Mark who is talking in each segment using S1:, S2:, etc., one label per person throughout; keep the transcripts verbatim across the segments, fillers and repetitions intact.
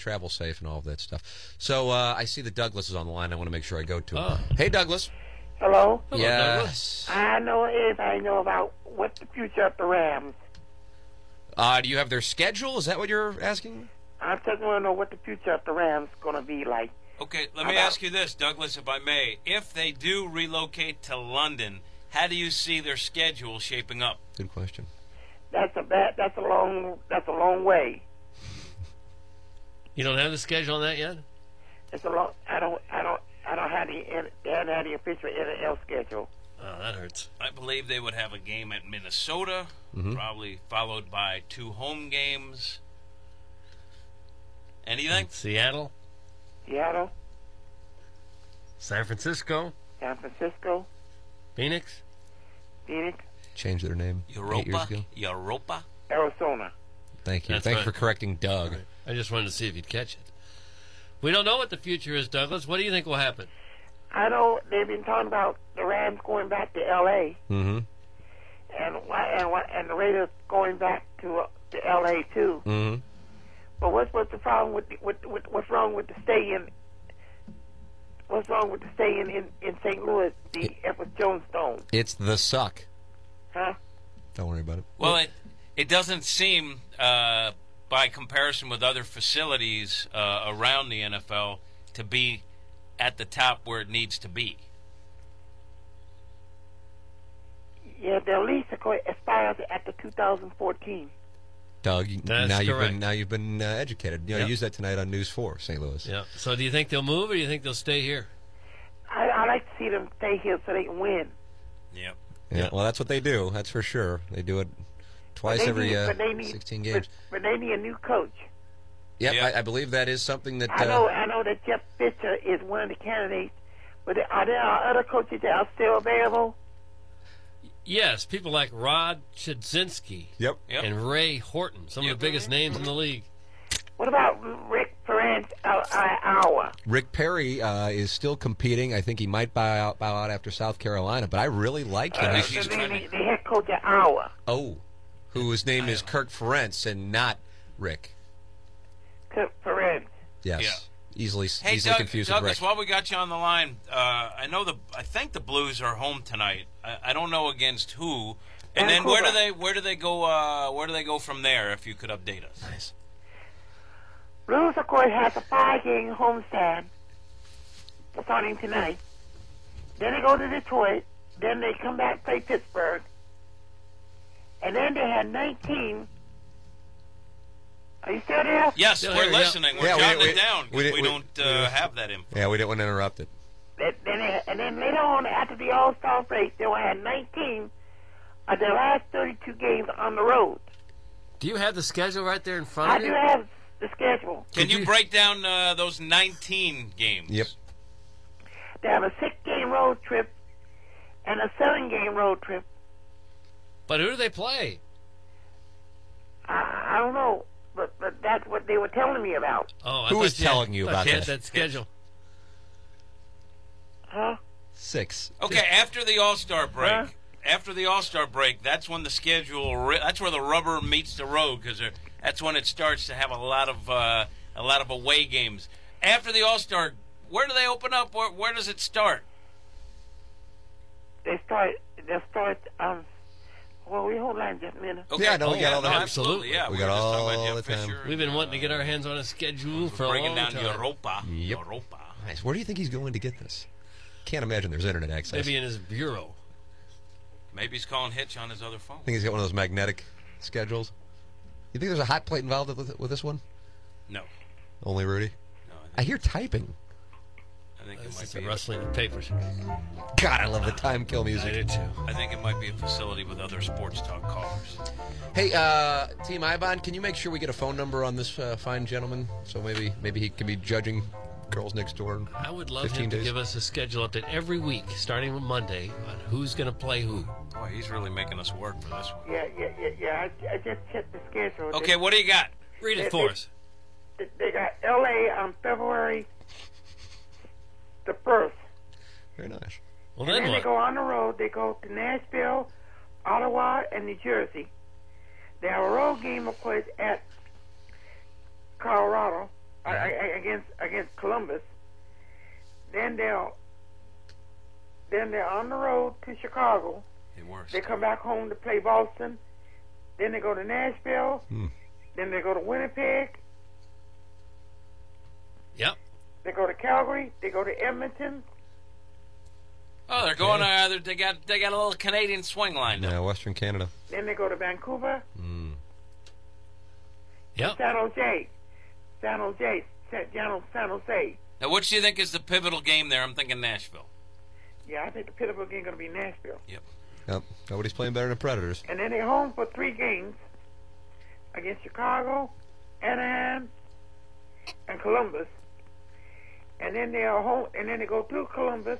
S1: travel safe and all of that stuff. So uh, I see that Douglas is on the line. I want to make sure I go to him.
S2: Oh.
S1: Hey, Douglas.
S3: Hello?
S2: Hello,
S1: Yes.
S3: I know everybody know about what's the future of the Rams.
S1: Uh, do you have their schedule? Is that what you're asking?
S3: I just want to know what the future of the Rams is going to be like.
S4: Okay, let me ask you this, Douglas, if I may. If they do relocate to London, how do you see their schedule shaping up?
S1: Good question.
S3: That's a bad. That's a long. That's a long way.
S2: You don't have the schedule on that yet?
S3: It's a long. I don't. I don't. I don't have the. They haven't had the official N F L schedule.
S2: Oh, that hurts.
S4: I believe they would have a game at Minnesota,
S1: Mhm.
S4: probably followed by two home games. Anything?
S2: Seattle,
S3: Seattle,
S2: San Francisco,
S3: San Francisco,
S2: Phoenix.
S3: Phoenix,
S1: Changed their name eight years
S4: Europa?
S1: ago.
S4: Europa?
S3: Arizona.
S1: Thank you.
S2: That's
S1: Thanks
S2: right.
S1: for correcting Doug.
S2: Right. I just wanted to see if you'd catch it. We don't know what the future is, Douglas. What do you think will happen?
S3: I know they've been talking about the Rams going back to L A
S1: Mm-hmm.
S3: and why- and what- and the Raiders going back to uh, to L A too.
S1: Mm-hmm.
S3: But what's what's the problem with the, with, with what's wrong with the stadium? What's wrong with the stadium in in Saint Louis, the Edward Jones Dome?
S1: It's the suck.
S3: Huh?
S1: Don't worry about it.
S4: Well, it it doesn't seem, uh, by comparison with other facilities uh, around the N F L, to be at the top where it needs to be.
S3: Yeah, the lease expires at the two thousand fourteen.
S1: Doug, you-
S2: That's
S1: now you've
S2: correct.
S1: been now you've been uh, educated. You know,
S2: Yep.
S1: use that tonight on News Four, Saint Louis.
S2: Yeah. So do you think they'll move, or do you think they'll stay here?
S3: I, I like to see them stay here so they can win.
S4: Yep.
S1: Yeah,
S2: Yeah.
S1: well, that's what they do. That's for sure. They do it twice
S3: But they
S1: every
S3: need,
S1: uh,
S3: but they need,
S1: sixteen
S3: but,
S1: games.
S3: but they need a new coach.
S1: Yep,
S4: Yeah.
S1: I, I believe that is something that.
S3: I know,
S1: Uh,
S3: I know that Jeff Fisher is one of the candidates, but are there other coaches that are still available?
S2: Yes, people like Rod Chudzinski
S1: yep.
S4: Yep.
S2: and Ray Horton, some
S4: Yep.
S2: of the biggest names in the league.
S3: What about Rick Ferentz uh, uh, Hour?
S1: Rick Perry uh, is still competing. I think he might bow out, bow out after South Carolina, but I really like him.
S3: Uh,
S4: think
S1: He's-
S4: he's
S3: the, the,
S4: trending.
S3: the head coach at Hour.
S1: oh, whose name is Kirk Ferentz and not Rick.
S3: Kirk Ferentz.
S1: Yes.
S4: Yeah.
S1: Easily,
S4: Hey,
S1: easily
S4: Doug,
S1: confused with
S4: Douglas,
S1: Rick.
S4: while we got you on the line, uh, I know the I think the Blues are home tonight. I, I don't know against who. And then where do
S3: Vancouver.
S4: they where do they go? Uh, where do they go from there? If you could update us.
S1: Nice.
S3: Blues, of course, has a five-game homestand starting tonight. Then they go to Detroit. Then they come back play Pittsburgh. And then they had nineteen. Are you still there?
S4: Yes,
S2: Still
S4: we're
S2: here, yeah.
S4: listening. We're
S1: Yeah, we-
S4: jotting
S1: we-
S4: it down
S1: we
S4: because
S1: did-
S4: we,
S1: we-
S4: don't uh,
S1: we-
S4: have that info.
S1: Yeah, we didn't want to interrupt it.
S3: Then, then they, and then later on, after the All-Star break, they will have nineteen of their last thirty-two games on the road.
S2: Do you have the schedule right there in front
S3: I
S2: of
S3: do
S2: you?
S3: have the schedule.
S4: Can
S2: Could
S4: you,
S2: you-
S4: break down uh, those nineteen games?
S1: Yep.
S3: They have a six-game road trip and a seven-game road trip.
S2: But who do they play?
S3: I, I don't know, but, but that's what they were telling me about.
S2: Oh, I
S1: Who
S2: thought
S1: was
S2: you had-
S1: telling you
S2: thought
S1: about
S2: you had
S1: that?
S2: that schedule?
S3: Huh?
S1: Six.
S4: Okay, after the All-Star break,
S3: Huh?
S4: after the All-Star break, that's when the schedule. Re- that's where the rubber meets the road because that's when it starts to have a lot of uh, a lot of away games. After the All-Star, where do they open up? Where, where does it start?
S3: They start. They start. Um. Well, we hold on just a minute.
S4: Okay.
S1: Yeah, no, we
S4: oh,
S1: got all
S4: no,
S1: the-
S4: absolutely. Yeah,
S1: We
S4: were
S1: got
S4: just talking about
S1: all
S4: Jeff
S1: the time.
S4: Fisher
S2: We've been
S4: and,
S2: wanting to get
S4: uh,
S2: our hands on a schedule for a
S4: bringing
S2: long
S4: down
S2: time.
S4: Europa.
S1: Yep.
S4: Europa.
S1: Nice. Where do you think he's going to get this? Can't imagine there's internet access.
S2: Maybe in his bureau.
S4: Maybe he's calling Hitch on his other phone.
S1: I think he's got one of those magnetic schedules. You think there's a hot plate involved with, with this one?
S4: No.
S1: Only Rudy?
S4: No,
S1: I hear typing.
S4: I think, I think
S2: This
S4: it
S2: is
S4: might
S2: a
S4: be.
S2: rustling of papers.
S1: God, I love the time kill
S2: I
S1: music.
S2: do too.
S4: I think it might be a facility with other sports talk callers.
S1: Hey, uh, Team Ibon, can you make sure we get a phone number on this uh, fine gentleman? So maybe maybe he can be judging Girls Next Door. in
S2: I would love
S1: fifteen
S2: him to
S1: days.
S2: give us a schedule update every week, starting with Monday, on who's going to play who.
S4: Boy, he's really making us work for this one.
S3: Yeah, yeah, yeah, yeah. I, I just checked the schedule.
S4: Okay, what do you got?
S2: Read it
S3: It-
S2: for
S3: it-
S2: us.
S3: They, they got L A on February the first.
S1: Very nice.
S2: Well,
S3: And
S2: then
S3: then they
S2: what?
S3: go on the road. They go to Nashville, Ottawa, and New Jersey. They have a road game, of course, at Colorado. I, I, against against Columbus. Then they'll then they're on the road to Chicago.
S4: They worse.
S3: They come back home to play Boston. Then they go to Nashville.
S1: Hmm.
S3: Then they go to Winnipeg.
S2: Yep.
S3: They go to Calgary. They go to Edmonton.
S4: Oh, they're going. Uh, they're- they got they got a little Canadian swing lined up.
S1: Yeah, Western Canada.
S3: Then they go to Vancouver.
S1: Mm.
S2: Yep.
S3: San Jose. San Jose. San, San San Jose.
S4: Now, which do you think is the pivotal game there? I'm thinking Nashville.
S3: Yeah, I think the Pittsburgh game going to be Nashville.
S4: Yep.
S1: Yep. Nobody's playing better than Predators.
S3: And then they're home for three games against Chicago, Anaheim, and Columbus. And then they are home. And then they go to Columbus,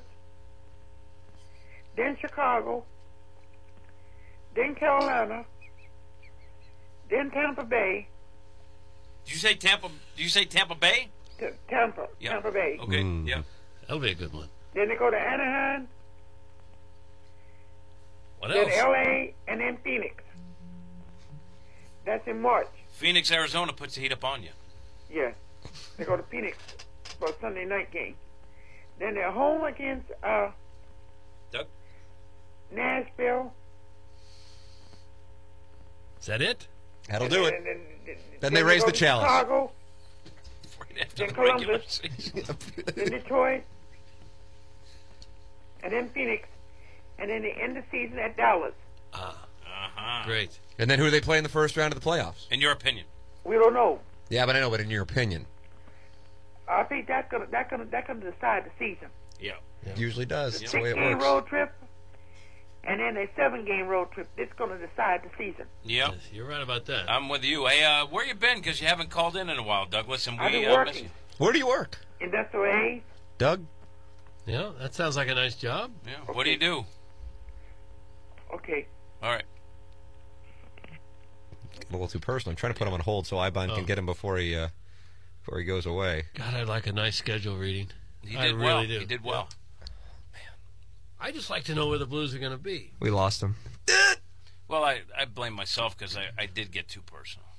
S3: then Chicago, then Carolina, then Tampa Bay.
S4: Did you say Tampa? Did you say Tampa Bay?
S3: T- Tampa,
S4: Yeah.
S3: Tampa Bay.
S4: Okay.
S1: Mm.
S4: Yeah.
S2: That'll be a good one.
S3: Then they go to Anaheim,
S2: What
S3: then
S2: else?
S3: L A, and then Phoenix. That's in March.
S4: Phoenix, Arizona puts the heat up on you.
S3: Yeah. They go to Phoenix for a Sunday night game. Then they're home against uh,
S4: Doug?
S3: Nashville.
S2: Is that it?
S1: That'll
S3: And
S1: do
S3: then-
S1: it.
S3: and then,
S1: Then they raise
S3: go
S1: the
S3: to
S1: chalice.
S3: Chicago,
S4: Right after
S3: Then
S4: the regular
S3: Columbus.
S4: season.
S3: then Detroit, and then Phoenix, and then they end the season at Dallas.
S2: Ah,
S4: Uh-huh.
S2: great.
S1: And then who do they play in the first round of the playoffs?
S4: In your opinion?
S3: We don't know.
S1: Yeah, but I know. But in your opinion,
S3: I think that's gonna that's gonna that's gonna decide the season.
S4: Yeah.
S1: it usually does. It's the way
S3: Six
S1: it
S3: game
S1: works.
S3: road trip, and then a seven game road trip. It's gonna decide the season.
S4: Yep.
S2: Yes, you're right about that.
S4: I'm with you. Hey, uh, where you been? Because you haven't called in in a while, Douglas, and
S3: I've
S4: we
S3: been
S4: uh, miss
S3: working.
S4: you.
S1: Where do you work,
S3: Industrial A's.
S1: Doug?
S2: Yeah, that sounds like a nice job.
S4: Yeah. What do you do?
S3: Okay.
S4: All right.
S1: A little too personal. I'm trying to put him on hold so Ibon
S2: Oh.
S1: can get him before he uh, before he goes away.
S2: God, I'd like a nice schedule reading.
S4: He
S2: I
S4: did
S2: really
S4: well.
S2: do.
S4: He did well.
S2: I just like to know where the Blues are going to be.
S1: We lost him.
S4: Well, I, I blame myself because I, I did get too personal.